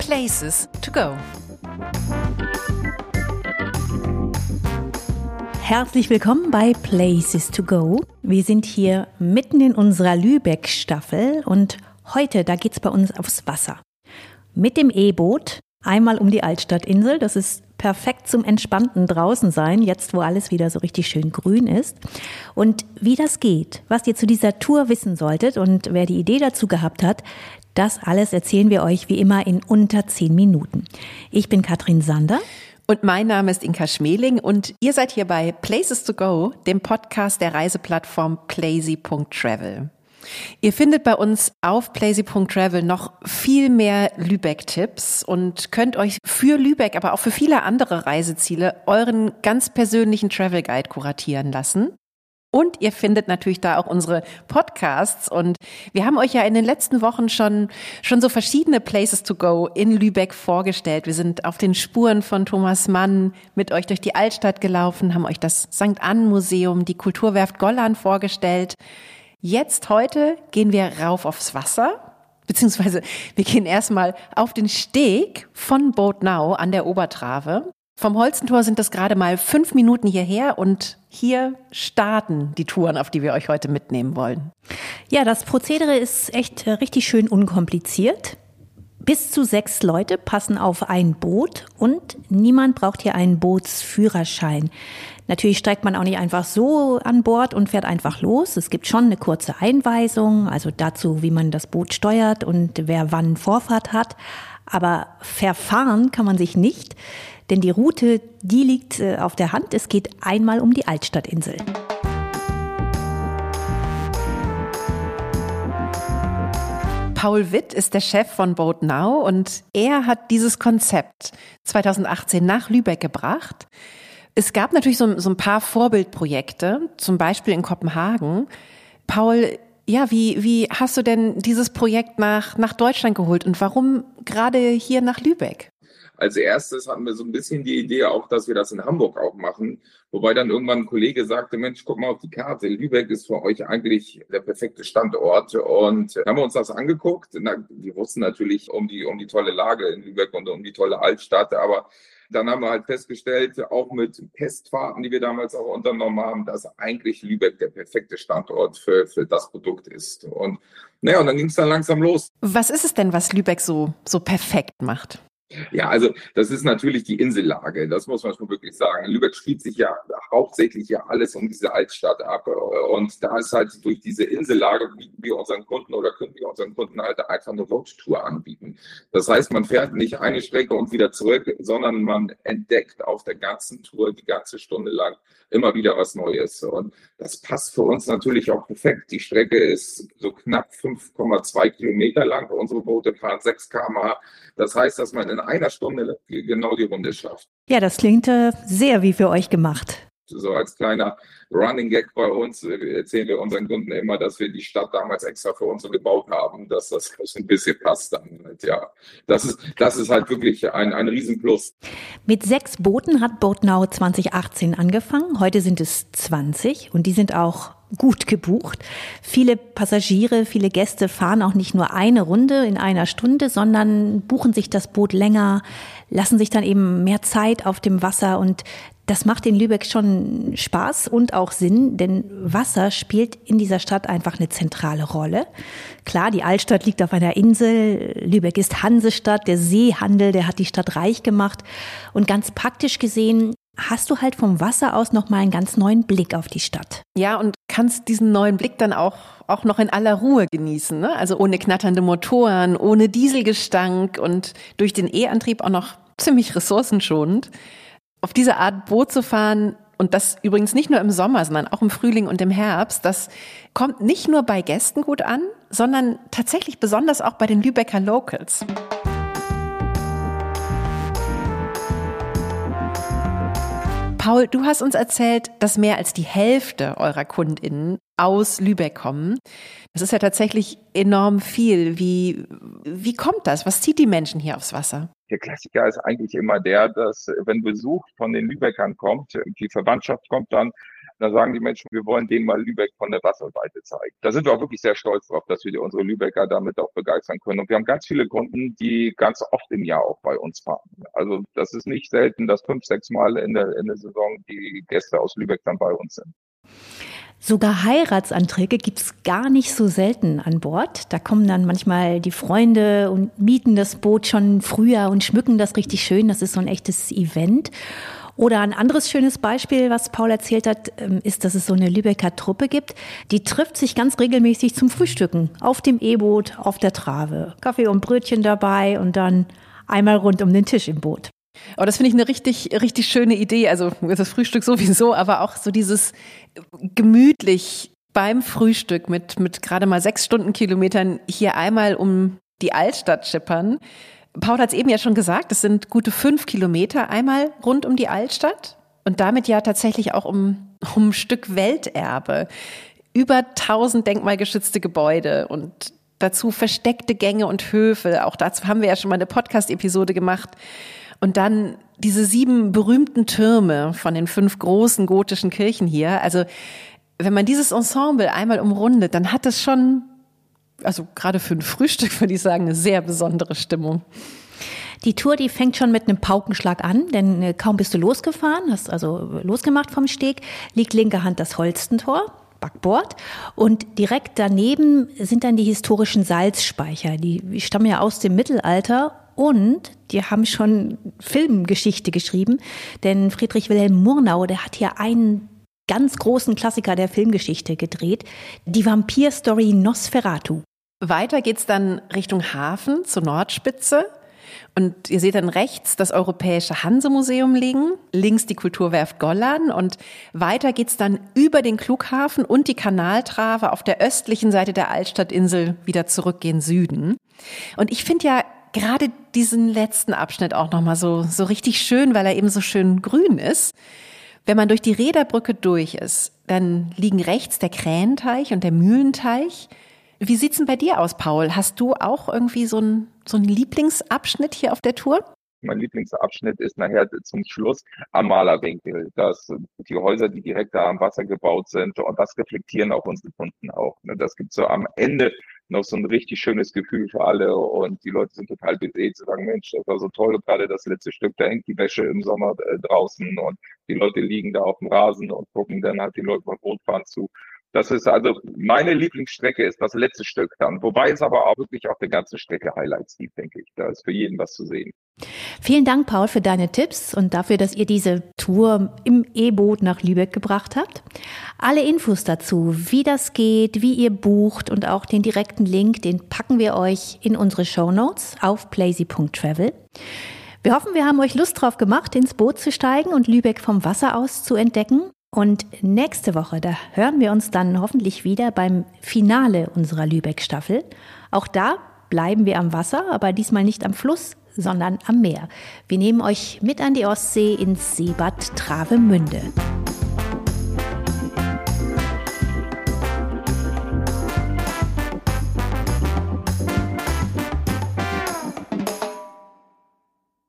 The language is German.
Places to go. Herzlich willkommen bei Places to go. Wir sind hier mitten in unserer Lübeck-Staffel und heute, da geht's bei uns aufs Wasser. Mit dem E-Boot einmal um die Altstadtinsel. Das ist perfekt zum entspannten draußen sein, jetzt wo alles wieder so richtig schön grün ist. Und wie das geht, was ihr zu dieser Tour wissen solltet und wer die Idee dazu gehabt hat, das alles erzählen wir euch wie immer in unter 10 Minuten. Ich bin Katrin Sander. Und mein Name ist Inka Schmeling und ihr seid hier bei Places to Go, dem Podcast der Reiseplattform plazy.travel. Ihr findet bei uns auf plazy.travel noch viel mehr Lübeck-Tipps und könnt euch für Lübeck, aber auch für viele andere Reiseziele euren ganz persönlichen Travel Guide kuratieren lassen. Und ihr findet natürlich da auch unsere Podcasts und wir haben euch ja in den letzten Wochen schon so verschiedene Places to go in Lübeck vorgestellt. Wir sind auf den Spuren von Thomas Mann mit euch durch die Altstadt gelaufen, haben euch das St. Ann Museum, die Kulturwerft Gollan vorgestellt. Jetzt heute gehen wir rauf aufs Wasser, beziehungsweise wir gehen erstmal auf den Steg von Boat Now an der Obertrave. Vom Holstentor sind das gerade mal 5 Minuten hierher und hier starten die Touren, auf die wir euch heute mitnehmen wollen. Ja, das Prozedere ist echt richtig schön unkompliziert. Bis zu 6 Leute passen auf ein Boot und niemand braucht hier einen Bootsführerschein. Natürlich steigt man auch nicht einfach so an Bord und fährt einfach los. Es gibt schon eine kurze Einweisung, also dazu, wie man das Boot steuert und wer wann Vorfahrt hat. Aber verfahren kann man sich nicht, denn die Route, die liegt auf der Hand. Es geht einmal um die Altstadtinsel. Paul Witt ist der Chef von Boat Now und er hat dieses Konzept 2018 nach Lübeck gebracht. Es gab natürlich so ein paar Vorbildprojekte, zum Beispiel in Kopenhagen. Paul, ja, wie hast du denn dieses Projekt nach Deutschland geholt und warum gerade hier nach Lübeck? Als erstes hatten wir so ein bisschen die Idee auch, dass wir das in Hamburg auch machen. Wobei dann irgendwann ein Kollege sagte, Mensch, guck mal auf die Karte. Lübeck ist für euch eigentlich der perfekte Standort. Und haben wir uns das angeguckt. Wir wussten natürlich um die tolle Lage in Lübeck und um die tolle Altstadt. Aber dann haben wir halt festgestellt, auch mit Testfahrten, die wir damals auch unternommen haben, dass eigentlich Lübeck der perfekte Standort für das Produkt ist. Und naja, und dann ging es dann langsam los. Was ist es denn, was Lübeck so perfekt macht? Ja, also das ist natürlich die Insellage, das muss man schon wirklich sagen. In Lübeck spielt sich ja hauptsächlich ja alles um diese Altstadt ab und da ist halt durch diese Insellage können wir unseren Kunden halt einfach eine Roadtour anbieten. Das heißt, man fährt nicht eine Strecke und wieder zurück, sondern man entdeckt auf der ganzen Tour die ganze Stunde lang immer wieder was Neues und das passt für uns natürlich auch perfekt. Die Strecke ist so knapp 5,2 Kilometer lang, unsere Boote fahren 6 km/h. Das heißt, dass man in einer Stunde genau die Runde schafft. Ja, das klingt sehr wie für euch gemacht. So als kleiner Running Gag bei uns erzählen wir unseren Kunden immer, dass wir die Stadt damals extra für uns so gebaut haben, dass das ein bisschen passt dann. Ja, das ist halt wirklich ein Riesenplus. Mit 6 Booten hat Boat Now 2018 angefangen. Heute sind es 20 und die sind auch gut gebucht. Viele Passagiere, viele Gäste fahren auch nicht nur eine Runde in einer Stunde, sondern buchen sich das Boot länger, lassen sich dann eben mehr Zeit auf dem Wasser und das macht in Lübeck schon Spaß und auch Sinn, denn Wasser spielt in dieser Stadt einfach eine zentrale Rolle. Klar, die Altstadt liegt auf einer Insel, Lübeck ist Hansestadt, der Seehandel, der hat die Stadt reich gemacht und ganz praktisch gesehen hast du halt vom Wasser aus nochmal einen ganz neuen Blick auf die Stadt. Ja, und kannst diesen neuen Blick dann auch noch in aller Ruhe genießen, ne? Also ohne knatternde Motoren, ohne Dieselgestank und durch den E-Antrieb auch noch ziemlich ressourcenschonend. Auf diese Art Boot zu fahren, und das übrigens nicht nur im Sommer, sondern auch im Frühling und im Herbst, das kommt nicht nur bei Gästen gut an, sondern tatsächlich besonders auch bei den Lübecker Locals. Paul, du hast uns erzählt, dass mehr als die Hälfte eurer KundInnen aus Lübeck kommen. Das ist ja tatsächlich enorm viel. Wie kommt das? Was zieht die Menschen hier aufs Wasser? Der Klassiker ist eigentlich immer der, dass wenn Besuch von den Lübeckern kommt, die Verwandtschaft kommt dann, Da sagen die Menschen, wir wollen denen mal Lübeck von der Wasserseite zeigen. Da sind wir auch wirklich sehr stolz drauf, dass wir unsere Lübecker damit auch begeistern können. Und wir haben ganz viele Kunden, die ganz oft im Jahr auch bei uns fahren. Also das ist nicht selten, dass 5, 6 Mal in der Saison die Gäste aus Lübeck dann bei uns sind. Sogar Heiratsanträge gibt's gar nicht so selten an Bord. Da kommen dann manchmal die Freunde und mieten das Boot schon früher und schmücken das richtig schön. Das ist so ein echtes Event. Oder ein anderes schönes Beispiel, was Paul erzählt hat, ist, dass es so eine Lübecker Truppe gibt. Die trifft sich ganz regelmäßig zum Frühstücken auf dem E-Boot, auf der Trave. Kaffee und Brötchen dabei und dann einmal rund um den Tisch im Boot. Oh, das finde ich eine richtig, richtig schöne Idee. Also das Frühstück sowieso, aber auch so dieses gemütlich beim Frühstück mit gerade mal 6 Stundenkilometern hier einmal um die Altstadt schippern. Paul hat es eben ja schon gesagt, es sind gute 5 Kilometer einmal rund um die Altstadt und damit ja tatsächlich auch um ein Stück Welterbe. Über 1000 denkmalgeschützte Gebäude und dazu versteckte Gänge und Höfe. Auch dazu haben wir ja schon mal eine Podcast-Episode gemacht. Und dann diese 7 berühmten Türme von den 5 großen gotischen Kirchen hier. Also wenn man dieses Ensemble einmal umrundet, dann hat das schon, also gerade für ein Frühstück würde ich sagen, eine sehr besondere Stimmung. Die Tour, die fängt schon mit einem Paukenschlag an, denn kaum bist du losgefahren, hast also losgemacht vom Steg, liegt linker Hand das Holstentor, Backbord, und direkt daneben sind dann die historischen Salzspeicher. Die stammen ja aus dem Mittelalter. Und die haben schon Filmgeschichte geschrieben, denn Friedrich Wilhelm Murnau, der hat hier einen ganz großen Klassiker der Filmgeschichte gedreht, die Vampir-Story Nosferatu. Weiter geht's dann Richtung Hafen zur Nordspitze. Und ihr seht dann rechts das Europäische Hansemuseum liegen, links die Kulturwerft Gollan und weiter geht's dann über den Klughafen und die Kanaltrave auf der östlichen Seite der Altstadtinsel wieder zurück gen Süden. Und ich finde ja gerade diesen letzten Abschnitt auch nochmal so richtig schön, weil er eben so schön grün ist. Wenn man durch die Reederbrücke durch ist, dann liegen rechts der Krähenteich und der Mühlenteich. Wie sieht's denn bei dir aus, Paul? Hast du auch irgendwie so einen Lieblingsabschnitt hier auf der Tour? Mein Lieblingsabschnitt ist nachher zum Schluss am Malerwinkel. Das die Häuser, die direkt da am Wasser gebaut sind, und das reflektieren auch unsere Kunden auch. Das gibt so am Ende noch so ein richtig schönes Gefühl für alle und die Leute sind total beseelt, zu sagen, Mensch, das war so toll, gerade das letzte Stück, da hängt die Wäsche im Sommer draußen und die Leute liegen da auf dem Rasen und gucken dann halt die Leute beim Bootfahren zu. Das ist also, meine Lieblingsstrecke ist das letzte Stück dann. Wobei es aber auch wirklich auf der ganzen Strecke Highlights gibt, denke ich. Da ist für jeden was zu sehen. Vielen Dank, Paul, für deine Tipps und dafür, dass ihr diese Tour im E-Boot nach Lübeck gebracht habt. Alle Infos dazu, wie das geht, wie ihr bucht und auch den direkten Link, den packen wir euch in unsere Shownotes auf plazy.travel. Wir hoffen, wir haben euch Lust drauf gemacht, ins Boot zu steigen und Lübeck vom Wasser aus zu entdecken. Und nächste Woche, da hören wir uns dann hoffentlich wieder beim Finale unserer Lübeck-Staffel. Auch da bleiben wir am Wasser, aber diesmal nicht am Fluss, sondern am Meer. Wir nehmen euch mit an die Ostsee ins Seebad Travemünde.